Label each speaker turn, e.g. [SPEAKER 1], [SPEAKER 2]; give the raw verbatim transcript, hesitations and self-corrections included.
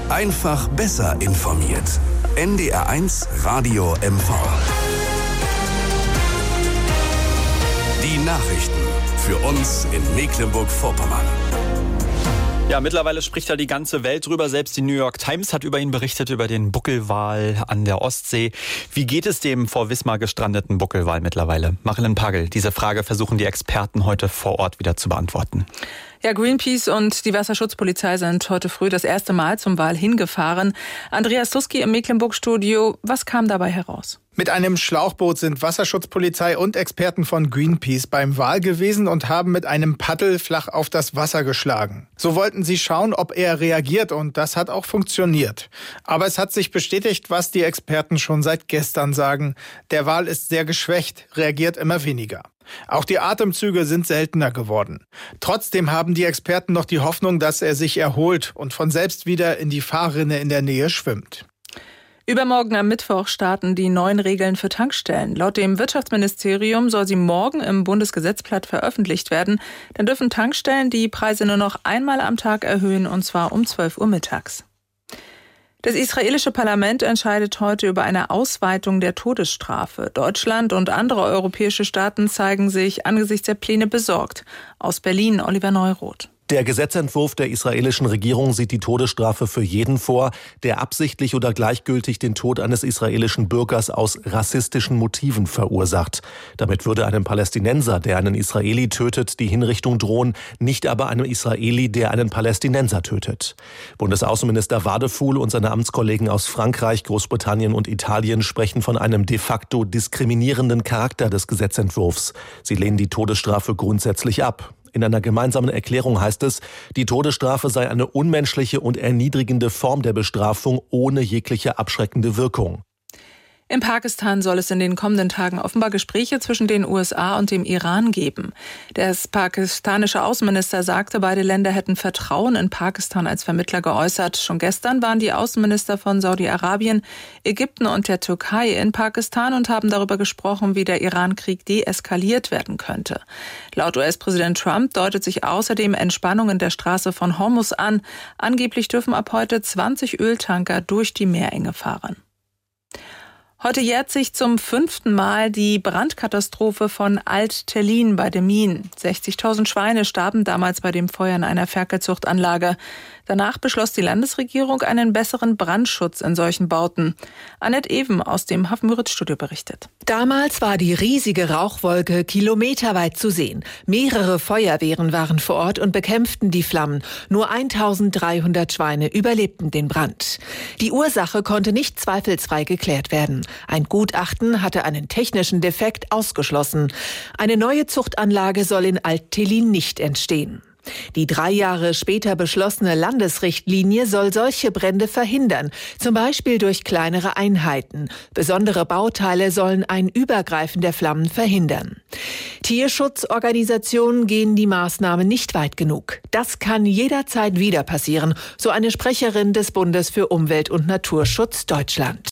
[SPEAKER 1] Einfach besser informiert. N D R eins Radio M V. Die Nachrichten für uns in Mecklenburg-Vorpommern.
[SPEAKER 2] Ja, mittlerweile spricht ja die ganze Welt drüber. Selbst die New York Times hat über ihn berichtet, über den Buckelwal an der Ostsee. Wie geht es dem vor Wismar gestrandeten Buckelwal mittlerweile? Marilyn Pagel, diese Frage versuchen die Experten heute vor Ort wieder zu beantworten.
[SPEAKER 3] Ja, Greenpeace und die Wasserschutzpolizei sind heute früh das erste Mal zum Wal hingefahren. Andreas Lusky im Mecklenburg-Studio. Was kam dabei heraus?
[SPEAKER 4] Mit einem Schlauchboot sind Wasserschutzpolizei und Experten von Greenpeace beim Wal gewesen und haben mit einem Paddel flach auf das Wasser geschlagen. So wollten sie schauen, ob er reagiert, und das hat auch funktioniert. Aber es hat sich bestätigt, was die Experten schon seit gestern sagen. Der Wal ist sehr geschwächt, reagiert immer weniger. Auch die Atemzüge sind seltener geworden. Trotzdem haben die Experten noch die Hoffnung, dass er sich erholt und von selbst wieder in die Fahrrinne in der Nähe schwimmt.
[SPEAKER 3] Übermorgen am Mittwoch starten die neuen Regeln für Tankstellen. Laut dem Wirtschaftsministerium soll sie morgen im Bundesgesetzblatt veröffentlicht werden. Dann dürfen Tankstellen die Preise nur noch einmal am Tag erhöhen, und zwar um zwölf Uhr mittags. Das israelische Parlament entscheidet heute über eine Ausweitung der Todesstrafe. Deutschland und andere europäische Staaten zeigen sich angesichts der Pläne besorgt. Aus Berlin, Oliver Neuroth.
[SPEAKER 5] Der Gesetzentwurf der israelischen Regierung sieht die Todesstrafe für jeden vor, der absichtlich oder gleichgültig den Tod eines israelischen Bürgers aus rassistischen Motiven verursacht. Damit würde einem Palästinenser, der einen Israeli tötet, die Hinrichtung drohen, nicht aber einem Israeli, der einen Palästinenser tötet. Bundesaußenminister Wadefuhl und seine Amtskollegen aus Frankreich, Großbritannien und Italien sprechen von einem de facto diskriminierenden Charakter des Gesetzentwurfs. Sie lehnen die Todesstrafe grundsätzlich ab. In einer gemeinsamen Erklärung heißt es, die Todesstrafe sei eine unmenschliche und erniedrigende Form der Bestrafung ohne jegliche abschreckende Wirkung.
[SPEAKER 3] In Pakistan soll es in den kommenden Tagen offenbar Gespräche zwischen den U S A und dem Iran geben. Der pakistanische Außenminister sagte, beide Länder hätten Vertrauen in Pakistan als Vermittler geäußert. Schon gestern waren die Außenminister von Saudi-Arabien, Ägypten und der Türkei in Pakistan und haben darüber gesprochen, wie der Iran-Krieg deeskaliert werden könnte. Laut U S-Präsident Trump deutet sich außerdem Entspannung in der Straße von Hormuz an. Angeblich dürfen ab heute zwanzig Öltanker durch die Meerenge fahren. Heute jährt sich zum fünften Mal die Brandkatastrophe von Alt-Tellin bei Demmin. sechzigtausend Schweine starben damals bei dem Feuer in einer Ferkelzuchtanlage. Danach beschloss die Landesregierung einen besseren Brandschutz in solchen Bauten. Annette Even aus dem Hafenmüritz-Studio berichtet.
[SPEAKER 6] Damals war die riesige Rauchwolke kilometerweit zu sehen. Mehrere Feuerwehren waren vor Ort und bekämpften die Flammen. Nur eintausenddreihundert Schweine überlebten den Brand. Die Ursache konnte nicht zweifelsfrei geklärt werden. Ein Gutachten hatte einen technischen Defekt ausgeschlossen. Eine neue Zuchtanlage soll in Alt-Tellin nicht entstehen. Die drei Jahre später beschlossene Landesrichtlinie soll solche Brände verhindern, zum Beispiel durch kleinere Einheiten. Besondere Bauteile sollen ein Übergreifen der Flammen verhindern. Tierschutzorganisationen gehen die Maßnahme nicht weit genug. Das kann jederzeit wieder passieren, so eine Sprecherin des Bundes für Umwelt und Naturschutz Deutschland.